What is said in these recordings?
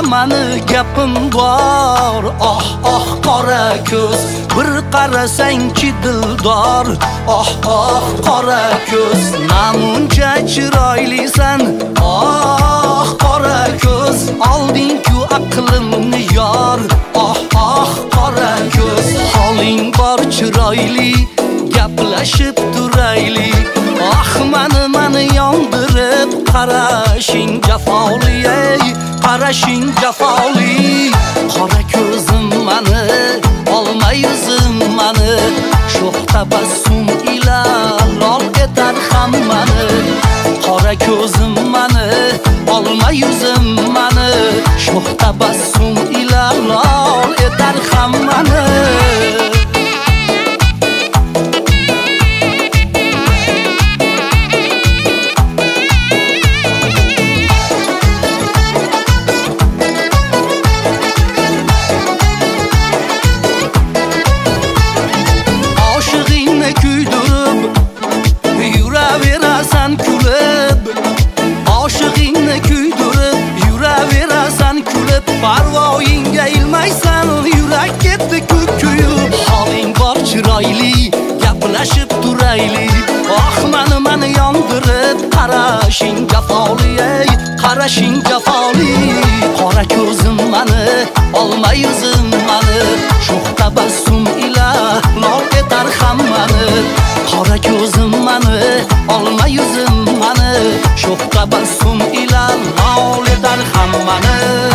mani gapim bor. Oh oh qora ko'z, bir qarasangchi dildor. Oh oh qora ko'z, namuncha chiroylisan. Oh qora ko'z, olding-ku aqlimni yor. Oh oh qora ko'z, holing bor chiroyli, gaplashib turayli. Ah mani yondirib qarashing jafoli, ey qarashing jafoli. Qora ko'zim mani, olma yuzim mani, sho'x tabassum ila lol etar hammani. Qora ko'zim mani, olma yuzim mani, sho'x tabassum ila lol etar hammani. Parvoyingga ilmaysan, yurak ketdi kuyib. Holing bor chiroyli, gaplashib turayli. Oh mani yondirib qarashing jafoli, ey qarashing jafoli. Qora ko'zim mani, olma yuzim mani, sho'x tabassum ila lol etar hammani. Qora ko'zim mani, olma yuzim mani, sho'x tabassum ila lol etar hammani.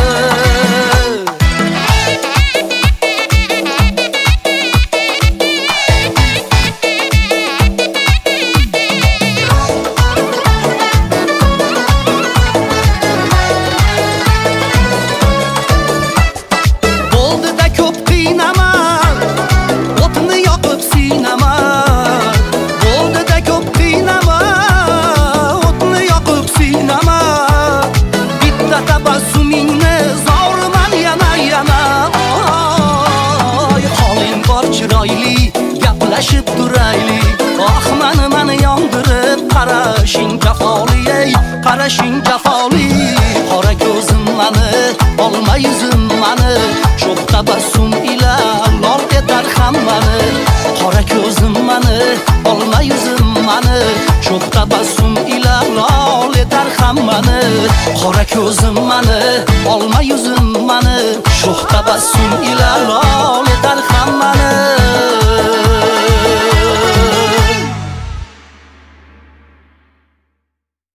Gaplashib turayli. Oh mani yondirib qarashing jafoli, ey qarashing jafoli. Qora ko'zim mani, olma yuzim mani, sho'x tabassum ila lol etar hammani. Qora ko'zim mani, olma yuzim mani, sho'x tabassum ila lol etar hammani. Qora ko'zim mani, olma yuzim mani, sho'x tabassum ila lol